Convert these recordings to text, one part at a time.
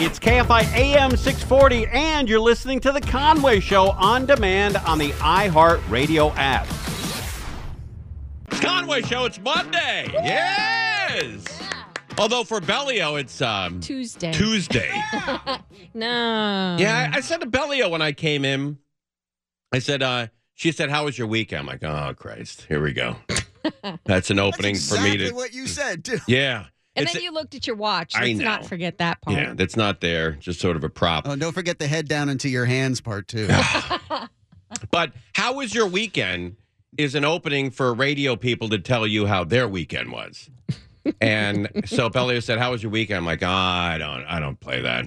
It's KFI AM 640, and you're listening to The Conway Show on demand on the iHeartRadio app. It's Conway Show. It's Monday. Yes. Yeah. Although for Bellio, it's Tuesday. No. Yeah, I said to Bellio when I came in, I said, she said, how was your weekend? I'm like, oh, Christ. Here we go. That's an opening That's for me to. exactly what you said, too. Yeah. And then you looked at your watch. Let's not forget that part. Yeah, that's not there. Just sort of a prop. Oh, don't forget the head down into your hands part, too. But how was your weekend is an opening for radio people to tell you how their weekend was. And so Bellio said, how was your weekend? I'm like, I don't play that.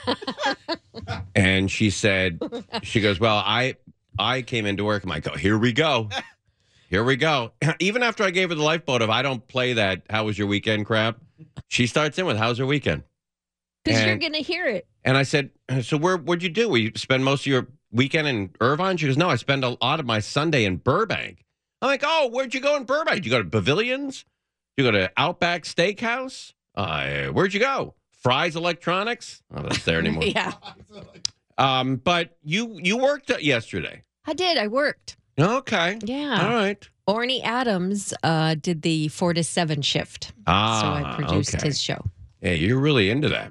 And she goes, well, I came into work. I'm like, oh, here we go. Here we go. Even after I gave her the lifeboat of I don't play that how was your weekend crap, she starts in with how's your weekend? Because you're going to hear it. And I said, so what'd you do? You spend most of your weekend in Irvine? She goes, no, I spend a lot of my Sunday in Burbank. I'm like, oh, where'd you go in Burbank? Did you go to Pavilions? Did you go to Outback Steakhouse? Where'd you go? Fry's Electronics? Oh, that's there anymore. Yeah. But you worked yesterday. I did. I worked. Okay. Yeah. All right. Orny Adams did the 4 to 7 shift. So I produced his show. Yeah, you're really into that.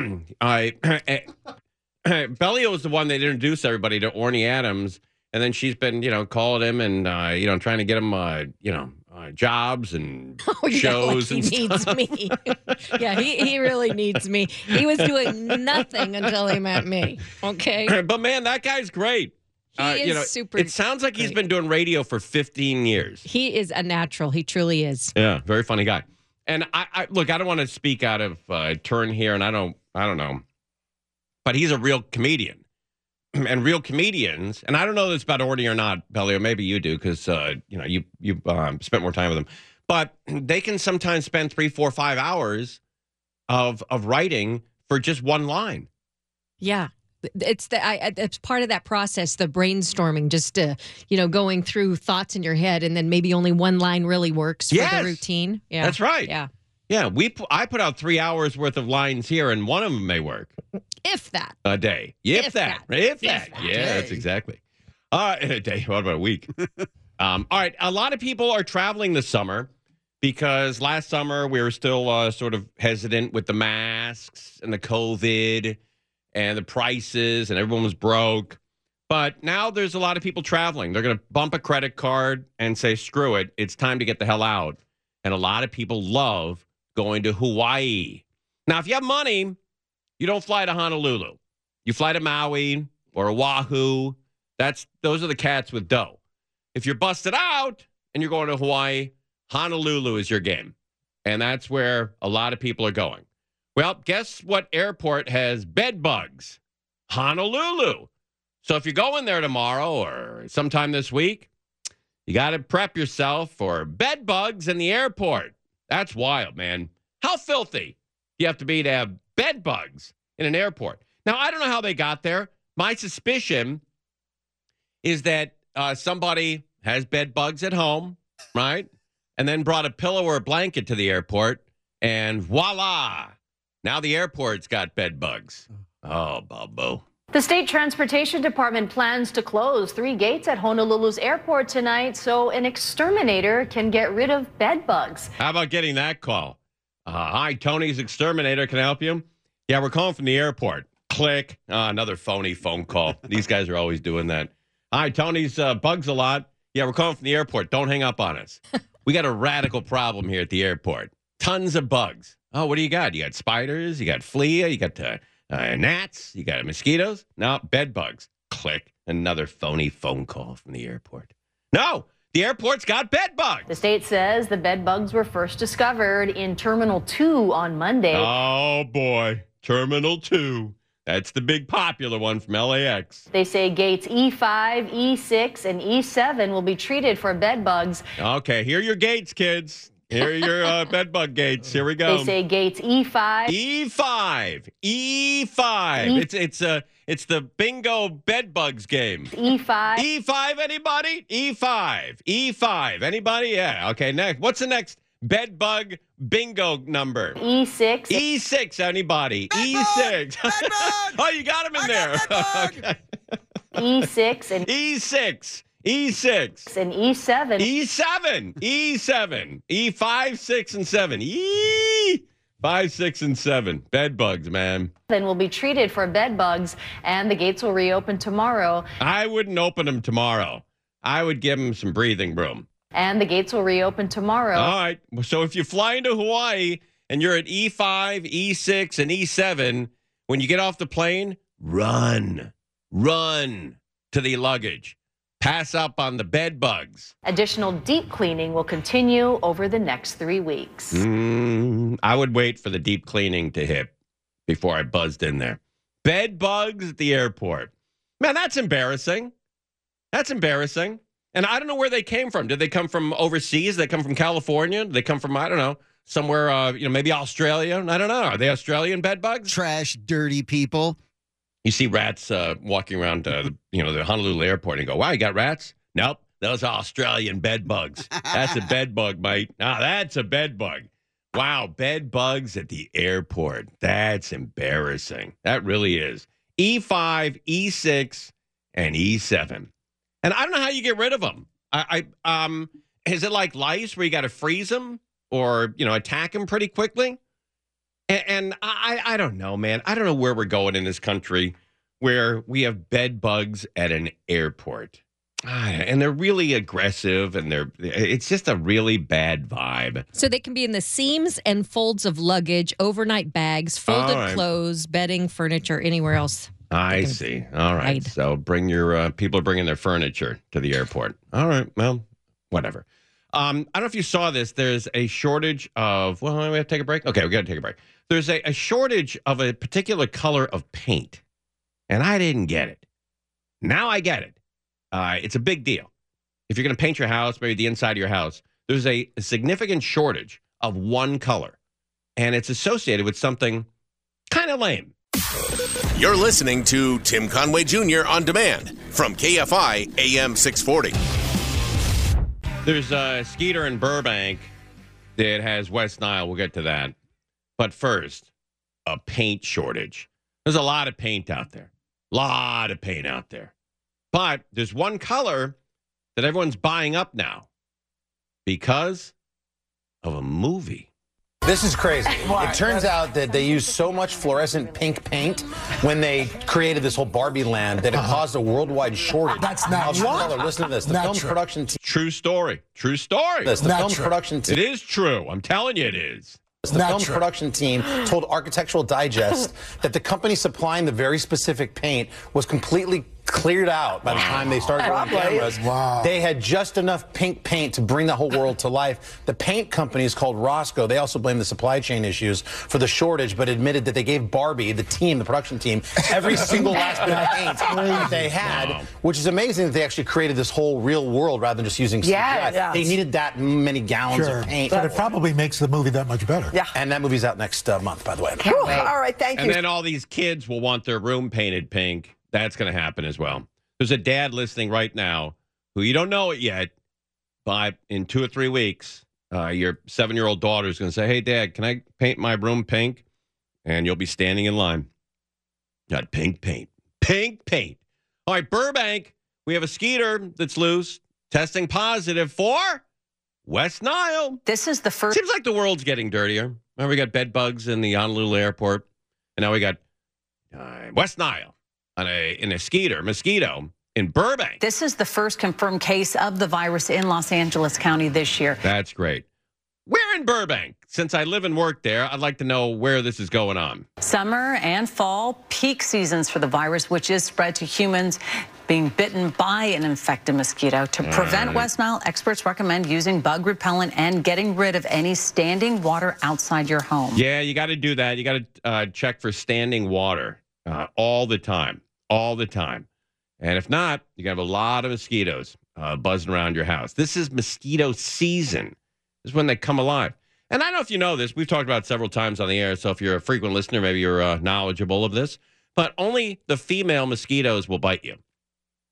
Bellio was the one that introduced everybody to Orny Adams, and then she's been, calling him and, trying to get him, jobs and shows like he needs me. Yeah, he really needs me. He was doing nothing until he met me. Okay. But man, that guy's great. He is super. It sounds like he's been doing radio for 15 years. He is a natural. He truly is. Yeah, very funny guy. And I look, I don't want to speak out of turn here, and I don't know, but he's a real comedian, and real comedians. And I don't know this about Orny or not, Bellio. Maybe you do because you spent more time with him. But they can sometimes spend 3, 4, 5 hours of writing for just one line. Yeah. It's part of that process, the brainstorming, just going through thoughts in your head, and then maybe only one line really works for the routine. Yeah, that's right. Yeah, yeah. I put out 3 hours worth of lines here, and one of them may work. If that a day, if that. Yeah, that's exactly. A day. What about a week? All right. A lot of people are traveling this summer because last summer we were still sort of hesitant with the masks and the COVID. And the prices, and everyone was broke. But now there's a lot of people traveling. They're going to bump a credit card and say, screw it, it's time to get the hell out. And a lot of people love going to Hawaii. Now, if you have money, you don't fly to Honolulu. You fly to Maui or Oahu. Those are the cats with dough. If you're busted out and you're going to Hawaii, Honolulu is your game. And that's where a lot of people are going. Well, guess what airport has bed bugs? Honolulu. So if you're going there tomorrow or sometime this week, you got to prep yourself for bed bugs in the airport. That's wild, man. How filthy you have to be to have bed bugs in an airport. Now, I don't know how they got there. My suspicion is that somebody has bed bugs at home, right? And then brought a pillow or a blanket to the airport, and voila. Now the airport's got bed bugs. Oh, Bobo. The State Transportation Department plans to close 3 gates at Honolulu's airport tonight so an exterminator can get rid of bed bugs. How about getting that call? Hi, Tony's exterminator. Can I help you? Yeah, we're calling from the airport. Click. Another phony phone call. These guys are always doing that. Hi, Tony's bugs a lot. Yeah, we're calling from the airport. Don't hang up on us. We got a radical problem here at the airport. Tons of bugs. Oh, what do you got? You got spiders, you got flea, you got gnats, you got mosquitoes. No, bed bugs. Click. Another phony phone call from the airport. No, the airport's got bed bugs. The state says the bed bugs were first discovered in Terminal 2 on Monday. Oh, boy. Terminal 2. That's the big popular one from LAX. They say gates E5, E6, and E7 will be treated for bed bugs. Okay, here are your gates, kids. Here are your bed bug gates. Here we go. They say gates E5. E5. It's the bingo bed bugs game. E5. E5, anybody? E5. Anybody? Yeah. Okay, next. What's the next bed bug bingo number. E6. E6, anybody? E6. Oh, you got him in there. Okay. E6 and E6. E6. and E7. E7. E7. E5, 6, and 7. E5, 6, and 7. Bed bugs, man. Then will be treated for bed bugs, and the gates will reopen tomorrow. I wouldn't open them tomorrow. I would give them some breathing room. And the gates will reopen tomorrow. All right. So if you fly into Hawaii and you're at E5, E6, and E7, when you get off the plane, run to the luggage. Pass up on the bed bugs. Additional deep cleaning will continue over the next 3 weeks. I would wait for the deep cleaning to hit before I buzzed in there. Bed bugs at the airport. Man, that's embarrassing. That's embarrassing. And I don't know where they came from. Did they come from overseas? Did they come from California? Did they come from, I don't know, somewhere, maybe Australia? I don't know. Are they Australian bed bugs? Trash, dirty people. You see rats walking around, the Honolulu airport and go, wow, you got rats? Nope. Those are Australian bed bugs. That's a bed bug, mate. Ah, that's a bed bug. Wow, bed bugs at the airport. That's embarrassing. That really is. E5, E6, and E7. And I don't know how you get rid of them. Is it like lice where you got to freeze them or, attack them pretty quickly? And I don't know, man. I don't know where we're going in this country where we have bed bugs at an airport. And they're really aggressive, and it's just a really bad vibe. So they can be in the seams and folds of luggage, overnight bags, folded clothes, bedding, furniture, anywhere else. I see. All right. Hide. So bring your people are bringing their furniture to the airport. All right. Well, whatever. I don't know if you saw this. There's a shortage of. Well, we have to take a break. Okay, we got to take a break. There's a shortage of a particular color of paint, and I didn't get it. Now I get it. It's a big deal. If you're going to paint your house, maybe the inside of your house, there's a significant shortage of one color, and it's associated with something kind of lame. You're listening to Tim Conway Jr. on demand from KFI AM 640. There's a Skeeter in Burbank that has West Nile. We'll get to that. But first, a paint shortage. There's a lot of paint out there. But there's one color that everyone's buying up now because of a movie. This is crazy. It turns out that they used so much fluorescent pink paint when they created this whole Barbie land that it caused a worldwide shortage. That's not true. Listen to this. The film production team. True story. The film production team. It is true. I'm telling you it is. The film production team told Architectural Digest that the company supplying the very specific paint was completely cleared out by the time they started running cameras. Wow. They had just enough pink paint to bring the whole world to life. The paint company is called Roscoe. They also blamed the supply chain issues for the shortage, but admitted that they gave Barbie, the production team, every single last bit of paint that they had, which is amazing that they actually created this whole real world rather than just using CGI. Yes. They needed that many gallons of paint. But it probably makes the movie that much better. Yeah. And that movie's out next month, by the way. All right, thank you. And then all these kids will want their room painted pink. That's going to happen as well. There's a dad listening right now who you don't know it yet, but in 2 or 3 weeks, your 7-year-old daughter is going to say, hey, Dad, can I paint my room pink? And you'll be standing in line. Got pink paint. Pink paint. All right, Burbank, we have a Skeeter that's loose, testing positive for West Nile. This is the first. Seems like the world's getting dirtier. Remember, we got bed bugs in the Honolulu airport, and now we got West Nile in a mosquito in Burbank. This is the first confirmed case of the virus in Los Angeles County this year. That's great. Where in Burbank? Since I live and work there, I'd like to know where this is going on. Summer and fall, peak seasons for the virus, which is spread to humans being bitten by an infected mosquito. To prevent West Nile, experts recommend using bug repellent and getting rid of any standing water outside your home. Yeah, you got to do that. You got to check for standing water all the time. And if not, you're going to have a lot of mosquitoes buzzing around your house. This is mosquito season. This is when they come alive. And I don't know if you know this. We've talked about it several times on the air, so if you're a frequent listener, maybe you're knowledgeable of this. But only the female mosquitoes will bite you.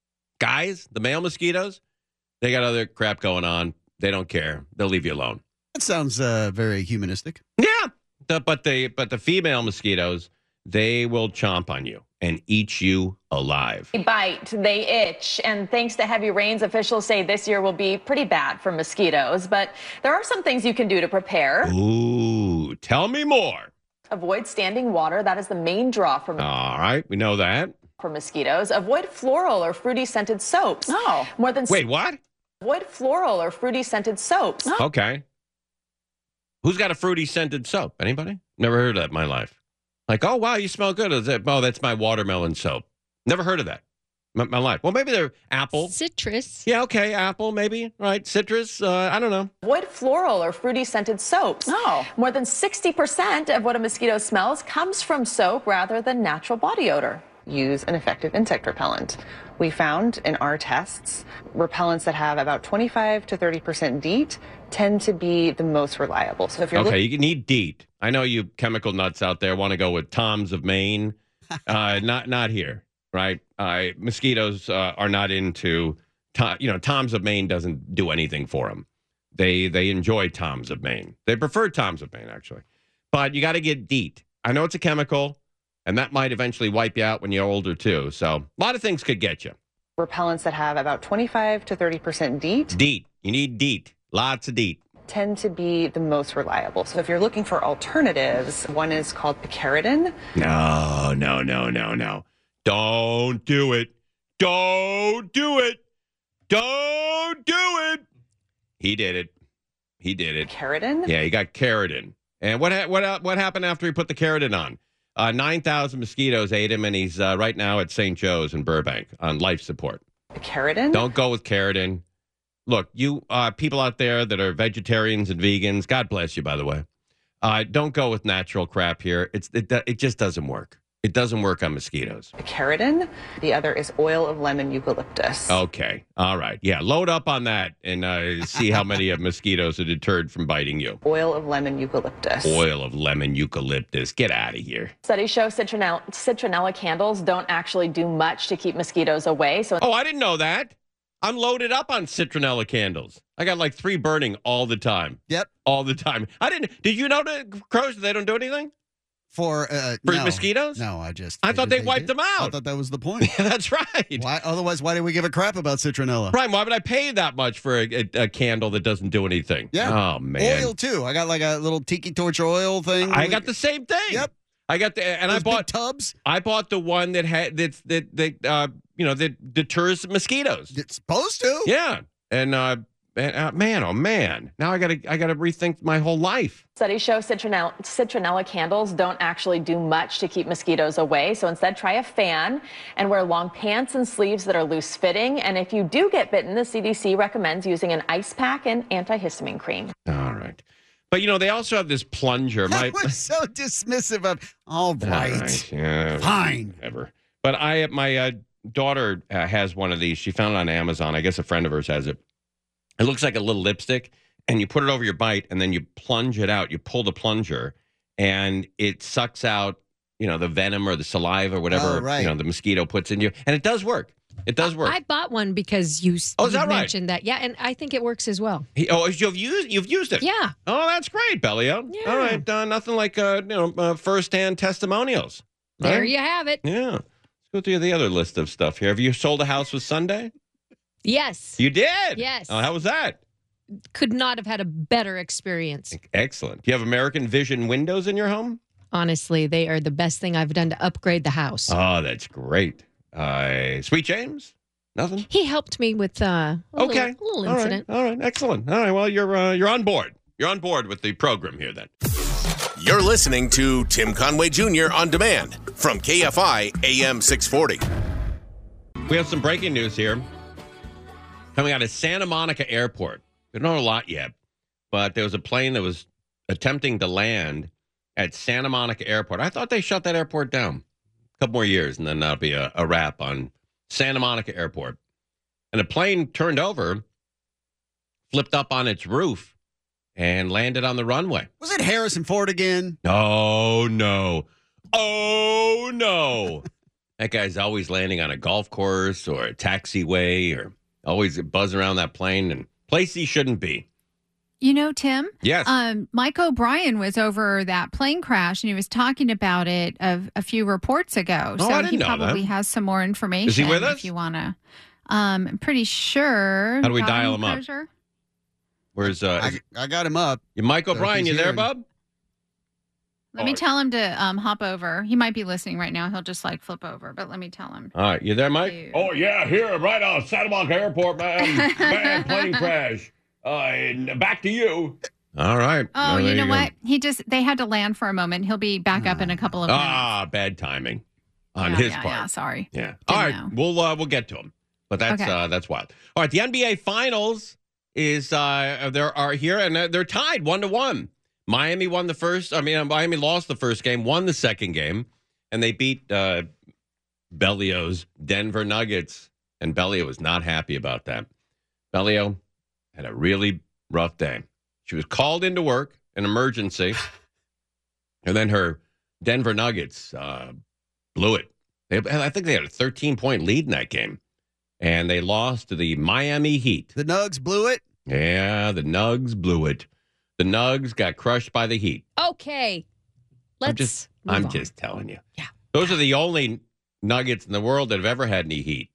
Guys, the male mosquitoes, they got other crap going on. They don't care. They'll leave you alone. That sounds very humanistic. Yeah, but the female mosquitoes, they will chomp on you and eat you alive. They bite, they itch, and thanks to heavy rains, officials say this year will be pretty bad for mosquitoes. But there are some things you can do to prepare. Ooh, tell me more. Avoid standing water. That is the main draw for All right, we know that. For mosquitoes. Avoid floral or fruity scented soaps. Oh. Wait, what? Avoid floral or fruity scented soaps. Oh. Okay. Who's got a fruity scented soap? Anybody? Never heard of that in my life. Like, oh, wow, you smell good. Oh, that's my watermelon soap. Never heard of that in my life. Well, maybe they're apple. Citrus. Yeah, okay, apple, maybe. Right, citrus, I don't know. Avoid floral or fruity scented soaps. Oh. More than 60% of what a mosquito smells comes from soap rather than natural body odor. Use an effective insect repellent. We found in our tests, repellents that have about 25 to 30% DEET tend to be the most reliable. So if you're you need DEET. I know you chemical nuts out there want to go with Tom's of Maine. Not here, right? Mosquitoes are not into, Tom's of Maine doesn't do anything for them. They enjoy Tom's of Maine. They prefer Tom's of Maine, actually. But you got to get DEET. I know it's a chemical. And that might eventually wipe you out when you're older, too. So a lot of things could get you. repellents that have about 25 to 30% DEET. DEET. You need DEET. Lots of DEET. Tend to be the most reliable. So if you're looking for alternatives, one is called picaridin. No. Don't do it. Don't do it. Don't do it. He did it. Picaridin? Yeah, he got Caridin. And what happened after he put the Caridin on? 9,000 mosquitoes ate him, and he's right now at St. Joe's in Burbank on life support. Picaridin? Don't go with Caridin. Look, you people out there that are vegetarians and vegans, God bless you, by the way. Don't go with natural crap here. It just doesn't work. It doesn't work on mosquitoes. Picaridin. The other is oil of lemon eucalyptus. Okay. All right. Yeah. Load up on that and see how many of mosquitoes are deterred from biting you. Oil of lemon eucalyptus. Oil of lemon eucalyptus. Get out of here. Studies show citronella candles don't actually do much to keep mosquitoes away. Oh, I didn't know that. I'm loaded up on citronella candles. I got like 3 burning all the time. Yep. All the time. Did you know that crows, they don't do anything? For no. Mosquitoes? No, I thought they wiped them out. I thought that was the point. Yeah, that's right. Why? Otherwise, why did we give a crap about citronella? Right. Why would I pay that much for a candle that doesn't do anything? Yeah. Oh, man. Oil, too. I got like a little tiki torch oil thing. I got the same thing. Yep. I got I bought big tubs. I bought the one that had that deters mosquitoes. It's supposed to. Yeah. And man, oh man. Now I gotta rethink my whole life. Studies show citronella candles don't actually do much to keep mosquitoes away. So instead, try a fan and wear long pants and sleeves that are loose fitting. And if you do get bitten, the CDC recommends using an ice pack and antihistamine cream. All right. But, they also have this plunger. I was so dismissive of, all right. Yeah, fine. Whatever. But my daughter has one of these. She found it on Amazon. I guess a friend of hers has it. It looks like a little lipstick, and you put it over your bite, and then you plunge it out. You pull the plunger, and it sucks out, the venom or the saliva or whatever, the mosquito puts in you. And it does work. It does work. I bought one because you mentioned that. Yeah, and I think it works as well. You've used it? Yeah. Oh, that's great, Bellio. Yeah. All right. Nothing like, first-hand testimonials. Right? There you have it. Yeah. Let's go through the other list of stuff here. Have you sold a house with Sunday? Yes. You did? Yes. Oh, how was that? Could not have had a better experience. Excellent. Do you have American Vision windows in your home? Honestly, they are the best thing I've done to upgrade the house. Oh, that's great. Sweet James? Nothing? He helped me with a little incident. All right. Excellent. All right. Well, you're on board. You're on board with the program here then. You're listening to Tim Conway Jr. on demand from KFI AM 640. We have some breaking news here. Coming out of Santa Monica Airport. We don't know a lot yet, but there was a plane that was attempting to land at Santa Monica Airport. I thought they shut that airport down a couple more years, and then that'll be a wrap on Santa Monica Airport. And the plane turned over, flipped up on its roof, and landed on the runway. Was it Harrison Ford again? Oh, no. Oh, no. That guy's always landing on a golf course or a taxiway or always buzzing around that plane and place he shouldn't be. You know, Tim? Yes. Mike O'Brien was over that plane crash, and he was talking about it a few reports ago. Oh, so I didn't he know probably that. has some more information. Is he with us? If you want to. I'm pretty sure. How do we dial him up? Crozier? Where's I got him up. Mike O'Brien, you there, hearing. bub? Let me tell him to hop over. He might be listening right now. He'll just flip over, but let me tell him. All right, you there, Mike? Oh, yeah, here, right on Santa Monica Airport, man. Bad plane crash. Back to you. All right. Oh, you know what? They had to land for a moment. He'll be back up in a couple of minutes. Bad timing on his part. Yeah, sorry. Yeah. All right, we'll get to him. But that's wild. All right, the NBA Finals is there are here, and they're tied 1-1. Miami won the first. Miami lost the first game, won the second game, and they beat Bellio's Denver Nuggets. And Bellio was not happy about that. Bellio had a really rough day. She was called into work, an emergency, and then her Denver Nuggets blew it. I think they had a 13-point lead in that game, and they lost to the Miami Heat. The Nugs blew it? Yeah, the Nugs blew it. The Nugs got crushed by the Heat. Okay. I'm just telling you. Yeah. Those are the only Nuggets in the world that have ever had any heat.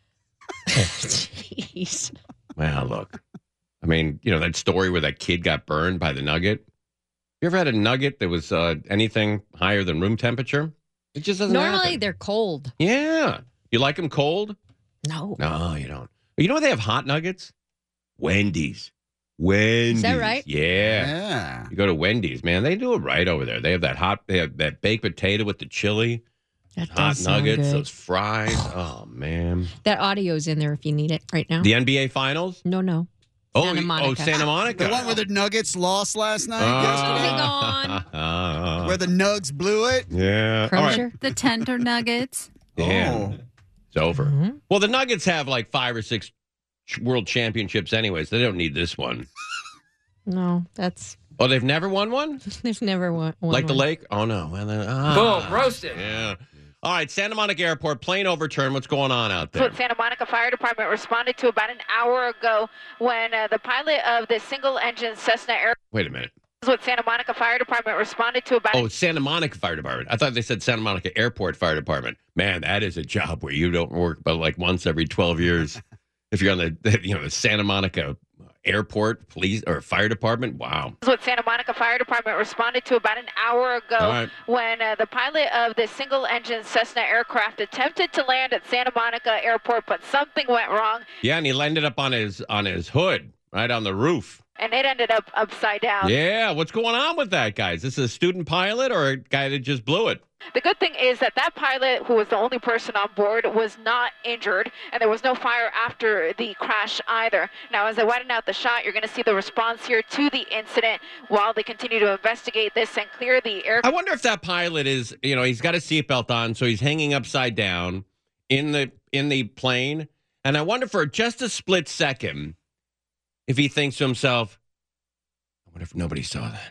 Jeez. Well, look. That story where that kid got burned by the nugget. You ever had a nugget that was anything higher than room temperature? It just doesn't Normally, happen. they're cold. Yeah. You like them cold? No. No, you don't. You know where they have hot nuggets? Wendy's. Wendy's. Is that right? Yeah. You go to Wendy's, man. They do it right over there. They have that baked potato with the chili. That hot does sound nuggets, good. those fries. Oh, man. That audio's in there if you need it right now. The NBA Finals? No. Santa Monica. Santa Monica. The one where the Nuggets lost last night? Where the Nugs blew it? Yeah. All right. The tender nuggets. Yeah. It's over. Well, the Nuggets have 5 or 6 world championships anyways. They don't need this one. No, that's... Oh, they've never won one? They've never won the Lake? Oh, no. Well, Boom, roasted. Yeah. All right, Santa Monica Airport, plane overturned. What's going on out there? That's what Santa Monica Fire Department responded to about an hour ago when the pilot of the single-engine Cessna Aircraft... Wait a minute. That's what Santa Monica Fire Department responded to about... Oh, Santa Monica Fire Department. I thought they said Santa Monica Airport Fire Department. Man, that is a job where you don't work but once every 12 years. If you're on the Santa Monica Airport Police or Fire Department, wow. That's what Santa Monica Fire Department responded to about an hour ago when the pilot of the single-engine Cessna aircraft attempted to land at Santa Monica Airport, but something went wrong. Yeah, and he landed up on his hood, right on the roof. And it ended up upside down. Yeah, what's going on with that guy? Is this a student pilot or a guy that just blew it? The good thing is that pilot, who was the only person on board, was not injured, and there was no fire after the crash either. Now, as I widen out the shot, you're going to see the response here to the incident while they continue to investigate this and clear the air. I wonder if that pilot is, he's got a seatbelt on, so he's hanging upside down in the plane, and I wonder for just a split second if he thinks to himself, I wonder if nobody saw that.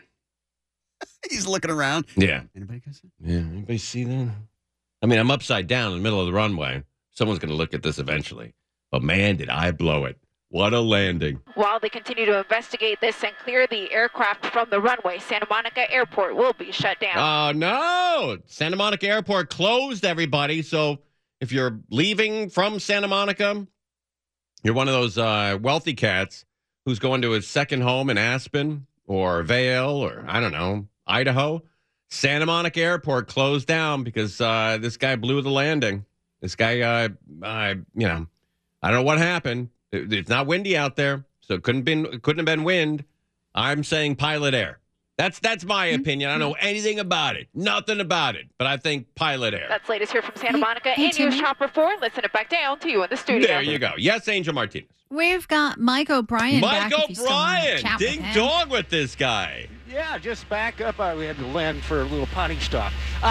He's looking around. Yeah. Anybody see? Yeah. Anybody see that? I'm upside down in the middle of the runway. Someone's going to look at this eventually. But man, did I blow it. What a landing. While they continue to investigate this and clear the aircraft from the runway, Santa Monica Airport will be shut down. Oh, no. Santa Monica Airport closed, everybody. So if you're leaving from Santa Monica, you're one of those wealthy cats who's going to his second home in Aspen or Vail or, I don't know, Idaho. Santa Monica Airport closed down because this guy blew the landing. This guy, I don't know what happened. It's not windy out there, so it couldn't have been wind. I'm saying pilot error. That's my opinion. I don't know anything about it. Nothing about it. But I think pilot error. That's latest here from Santa Monica. And News Chopper 4. Let's send it back down to you in the studio. There you go. Yes, Angel Martinez. We've got Mike O'Brien back. Mike O'Brien. Ding dong with this guy. Yeah, just back up. We had to land for a little potty stop.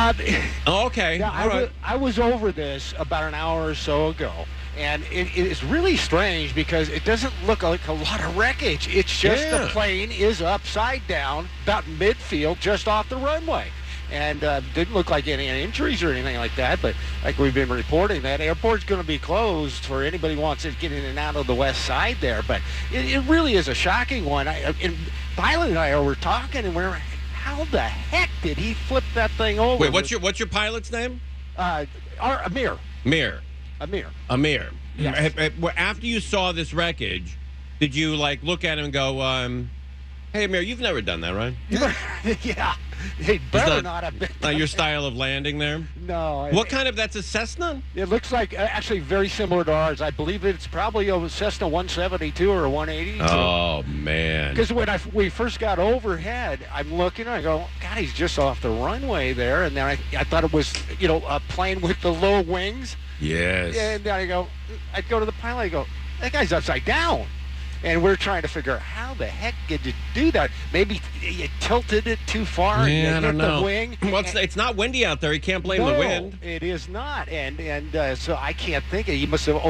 Okay. Yeah, all right. I was over this about an hour or so ago. And it is really strange because it doesn't look like a lot of wreckage. It's just the plane is upside down, about midfield, just off the runway. and didn't look like any injuries or anything like that. But like we've been reporting, that airport's going to be closed for anybody who wants to get in and out of the west side there. But it really is a shocking one. And Pilot and I were talking, and we're, how the heck did he flip that thing over? Wait, what's your pilot's name? Amir. Amir. Yes. After you saw this wreckage, did you like look at him and go, "Hey, Amir, you've never done that, right?" Yeah. He better not have been. Not your style of landing there? No. What kind of, that's a Cessna? It looks like actually very similar to ours. I believe it's probably a Cessna 172 or a 182. Oh, man. Because when we first got overhead, I'm looking and I go, God, he's just off the runway there. And then I thought it was, a plane with the low wings. Yes. And then I'd go to the pilot, I go, that guy's upside down. And we're trying to figure out how the heck did you do that? Maybe you tilted it too far. Yeah, I don't know. The wing. Well, it's not windy out there. You can't blame the wind. It is not. And so I can't think. He must have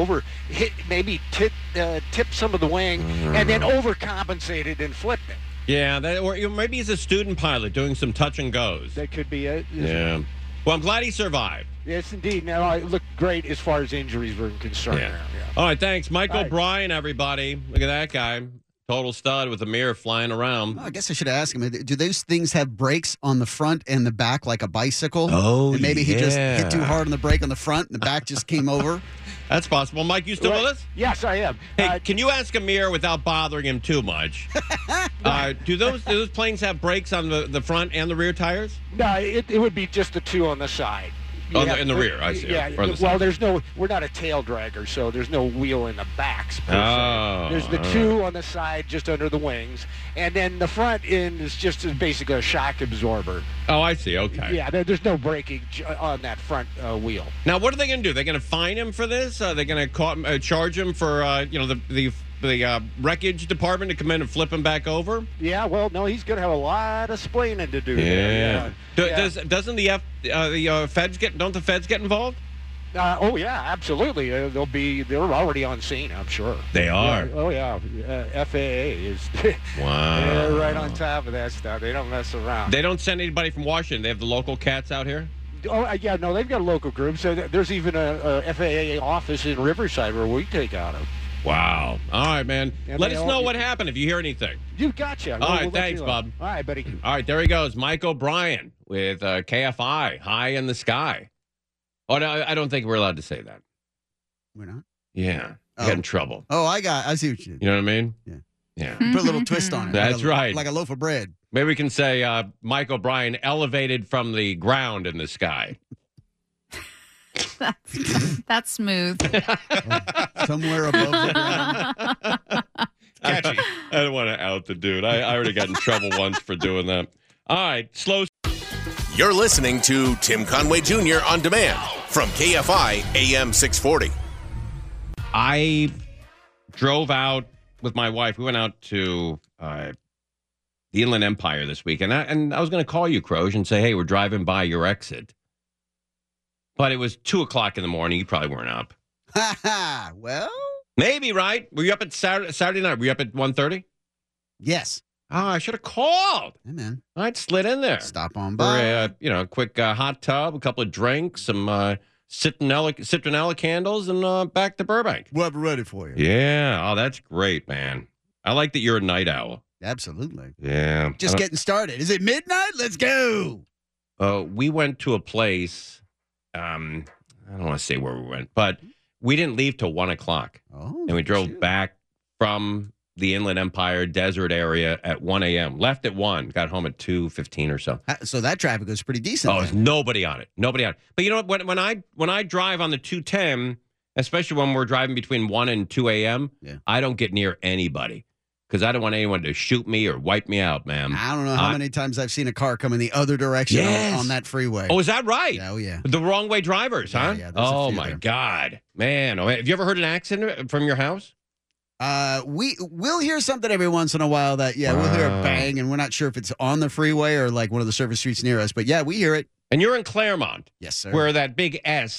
tipped some of the wing and then overcompensated and flipped it. Yeah, or maybe he's a student pilot doing some touch and goes. That could be it. Yeah. Well, I'm glad he survived. Yes, indeed. Now, it looked great as far as injuries were concerned. Yeah. All right, thanks. Michael Bryan, everybody. Look at that guy. Total stud with a mirror flying around. Well, I guess I should have asked him, do those things have brakes on the front and the back like a bicycle? Oh, and maybe he just hit too hard on the brake on the front and the back just came over? That's possible. Mike, you still with us? Yes, I am. Hey, can you ask Amir without bothering him too much? Do those planes have brakes on the front and the rear tires? No, it would be just the two on the side. In the rear, I see. Yeah, we're not a tail dragger, so there's no wheel in the backs. There's the two on the side just under the wings, and then the front end is just basically a shock absorber. Oh, I see. Okay. Yeah, there's no braking on that front wheel. Now, what are they going to do? They're going to fine him for this? Are they going to charge him for the wreckage department to come in and flip him back over? Yeah, well, no, he's going to have a lot of splaining to do. Yeah. Doesn't the feds don't the feds get involved? Oh yeah, absolutely. They're already on scene, I'm sure. They are. Yeah. Oh yeah, FAA is. Wow. They're right on top of that stuff. They don't mess around. They don't send anybody from Washington. They have the local cats out here. Oh yeah, no, they've got local groups. There's even a FAA office in Riverside where we take out of. Wow. All right, man. Let us know what happened if you hear anything. You gotcha. All right, thanks, Bob. All right, buddy. All right, there he goes. Mike O'Brien with KFI, High in the Sky. Oh, no, I don't think we're allowed to say that. We're not? Yeah. Get in trouble. Oh, I see what you did. You know what I mean? Yeah. Yeah. Put a little twist on it. That's right. Like a loaf of bread. Maybe we can say Mike O'Brien elevated from the ground in the sky. That's smooth. Somewhere above the ground. Catchy. I don't want to out the dude. I already got in trouble once for doing that. All right, slow. You're listening to Tim Conway Jr. on demand from KFI AM 640. I drove out with my wife. We went out to the Inland Empire this week, and I was going to call you, Croge, and say, hey, we're driving by your exit. But it was 2 o'clock in the morning. You probably weren't up. Well, maybe, right? Were you up at Saturday night? Were you up at 1:30? Yes. Oh, I should have called. Hey, man. I'd slid in there. Stop on by. A quick hot tub, a couple of drinks, some citronella candles, and back to Burbank. We'll have it ready for you. Yeah. Oh, that's great, man. I like that you're a night owl. Absolutely. Yeah. Just getting started. Is it midnight? Let's go. We went to a place. I don't want to say where we went, but we didn't leave till 1 o'clock. Oh, and we drove back from the Inland Empire desert area at 1 a.m. Left at 1, got home at 2:15 or so. So that traffic was pretty decent. Oh, there's nobody on it. Nobody on it. But you know what? When I drive on the 210, especially when we're driving between 1 and 2 a.m., I don't get near anybody because I don't want anyone to shoot me or wipe me out, man. I don't know how many times I've seen a car come in the other direction on that freeway. Oh, is that right? Oh, yeah. The wrong way drivers, huh? Yeah, oh, my God. Man. Have you ever heard an accident from your house? We'll hear something every once in a while that, we'll hear a bang, and we're not sure if it's on the freeway or like one of the service streets near us. But, yeah, we hear it. And you're in Claremont. Yes, sir. Where that big S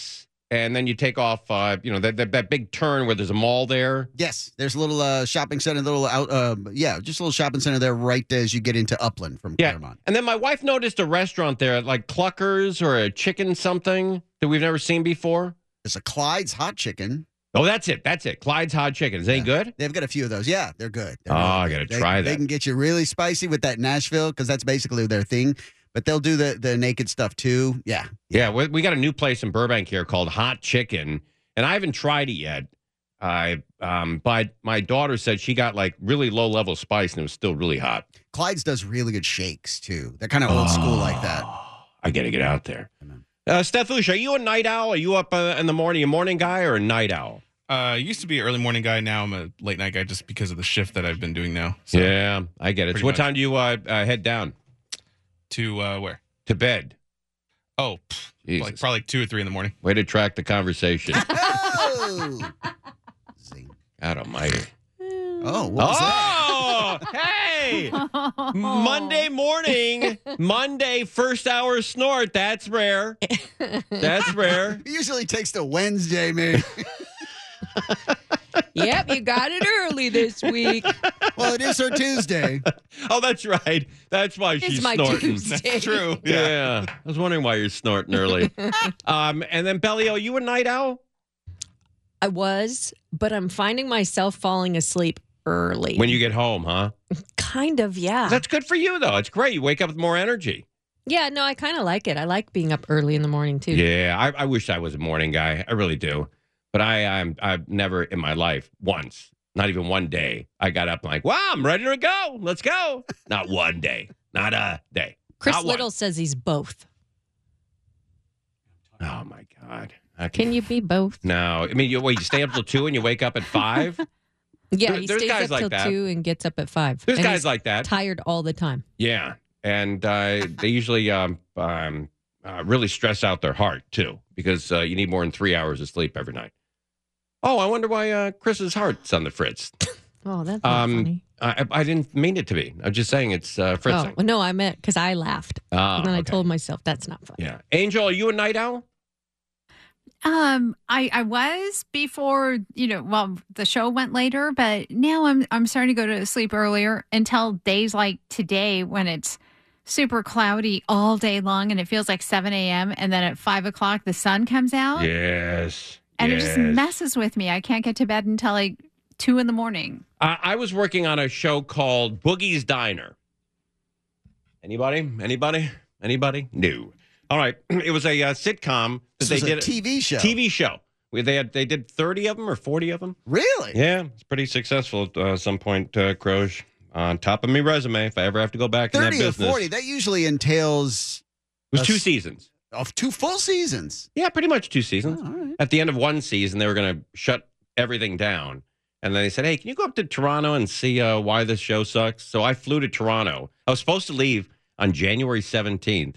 and then you take off, that big turn where there's a mall there. Yes, there's a little shopping center, just a little shopping center there right as you get into Upland from Claremont. And then my wife noticed a restaurant there, like Cluckers or a chicken something that we've never seen before. It's a Clyde's Hot Chicken. Oh, that's it. Clyde's Hot Chicken. Is they good? They've got a few of those. Yeah, they're good. I got to try that. They can get you really spicy with that Nashville because that's basically their thing. But they'll do the naked stuff too. Yeah. Yeah, we got a new place in Burbank here called Hot Chicken, and I haven't tried it yet. But my daughter said she got like really low level spice and it was still really hot. Clyde's does really good shakes too. They're kind of old school like that. I got to get out there. Stefouche, are you a night owl? Are you up in the morning, a morning guy or a night owl? Used to be an early morning guy. Now I'm a late night guy just because of the shift that I've been doing now. So yeah, I get it. So what time do you head down? To where? To bed. Oh, probably 2 or 3 in the morning. Way to track the conversation. Oh! God almighty. Oh, what was that? Hey! Monday morning, Monday first hour snort. That's rare. That's rare. It usually takes to Wednesday, man. Yep, you got it early this week. Well, it is her Tuesday. Oh, that's right. That's why she's snorting. Tuesday. That's true. Yeah. I was wondering why you're snorting early. And then, Belly, are you a night owl? I was, but I'm finding myself falling asleep early. When you get home, huh? Kind of, yeah. That's good for you, though. It's great. You wake up with more energy. Yeah, no, I kind of like it. I like being up early in the morning, too. Yeah, I wish I was a morning guy. I really do. But I've never in my life once, not even one day, I got up and like, wow, I'm ready to go. Let's go. Not one day. Not a day. Chris Little says he's both. Oh, my God. Can you be both? No. I mean, you stay up till 2 and you wake up at 5? Yeah, he stays up till 2 and gets up at 5. There's guys like that. Tired all the time. Yeah. And they usually really stress out their heart, too, because you need more than 3 hours of sleep every night. Oh, I wonder why Chris's heart's on the fritz. Oh, that's not funny. I didn't mean it to be. I'm just saying it's fritzing. Oh, well, no, I meant because I laughed. Oh, and then I told myself that's not funny. Yeah. Angel, are you a night owl? I was before, the show went later, but now I'm starting to go to sleep earlier until days like today when it's super cloudy all day long and it feels like 7 a.m. and then at 5 o'clock the sun comes out. Yes. And it just messes with me. I can't get to bed until like 2 in the morning. I was working on a show called Boogie's Diner. Anybody? No. All right. It was a sitcom that they did. A TV show. TV show. They did 30 of them or 40 of them. Really? Yeah. It's pretty successful at some point, Croge. On top of my resume, if I ever have to go back in that business. 30 or 40. That usually entails... It was 2 seasons. Of 2 full seasons? Yeah, pretty much 2 seasons. Oh, all right. At the end of one season, they were going to shut everything down. And then they said, hey, can you go up to Toronto and see why this show sucks? So I flew to Toronto. I was supposed to leave on January 17th,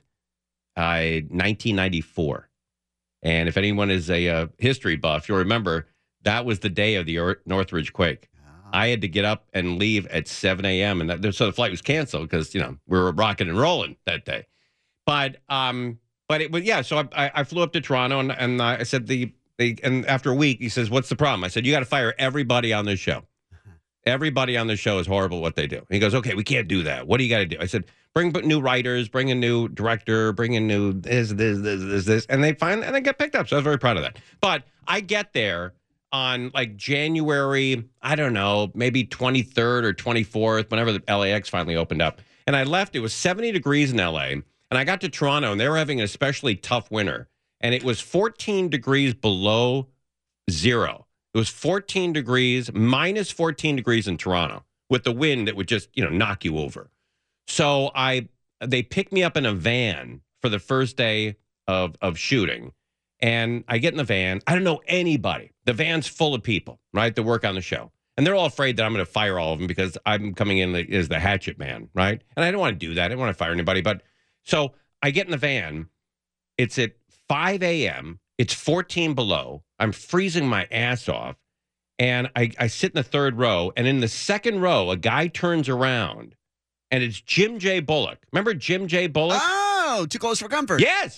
1994. And if anyone is a history buff, you'll remember that was the day of the Northridge quake. I had to get up and leave at 7 a.m. And so the flight was canceled because, we were rocking and rolling that day. But it was, yeah, so I flew up to Toronto and I said, and after a week, he says, what's the problem? I said, you got to fire everybody on this show. Everybody on this show is horrible at what they do. And he goes, okay, we can't do that. What do you got to do? I said, bring new writers, bring a new director, bring a new this. And they got picked up. So I was very proud of that. But I get there on like January, I don't know, maybe 23rd or 24th, whenever the LAX finally opened up. And I left, it was 70 degrees in LA. And I got to Toronto and they were having an especially tough winter. And it was 14 degrees below zero. It was 14 degrees, minus 14 degrees in Toronto with the wind that would just, knock you over. So they picked me up in a van for the first day of shooting. And I get in the van. I don't know anybody. The van's full of people, right, that work on the show. And they're all afraid that I'm going to fire all of them because I'm coming in as the hatchet man, right? And I don't want to do that. I don't want to fire anybody. But so I get in the van. It's at 5 a.m. It's 14 below. I'm freezing my ass off. And I sit in the third row. And in the second row, a guy turns around. And it's Jim J. Bullock. Remember Jim J. Bullock? Oh, Too Close for Comfort. Yes.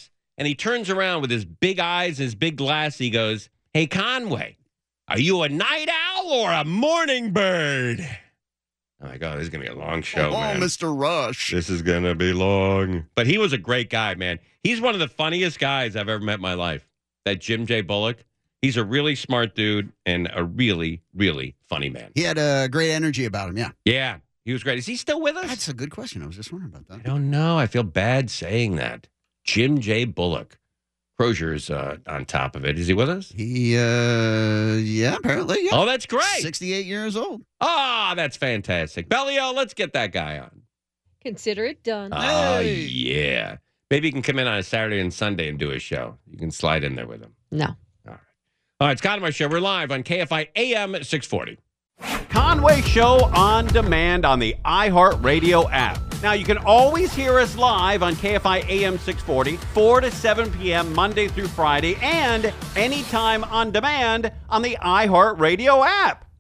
And he turns around with his big eyes, his big glass. He goes, "Hey, Conway, are you a night owl or a morning bird?" I'm like, oh, this is going to be a long show, man. Mr. Rush. This is going to be long. But he was a great guy, man. He's one of the funniest guys I've ever met in my life. That Jim J. Bullock. He's a really smart dude and a really, really funny man. He had a great energy about him, yeah. Yeah, he was great. Is he still with us? That's a good question. I was just wondering about that. I don't know. I feel bad saying that. Jim J. Bullock. Crozier's on top of it. Is he with us? Yeah, apparently. Yeah. Oh, that's great. 68 years old. Ah, that's fantastic. Bellio, let's get that guy on. Consider it done. Oh, yeah. Maybe you can come in on a Saturday and Sunday and do a show. You can slide in there with him. No. All right, it's Conway Show. We're live on KFI AM 640. Conway Show on demand on the iHeartRadio app. Now, you can always hear us live on KFI AM 640, 4 to 7 p.m. Monday through Friday, and anytime on demand on the iHeartRadio app.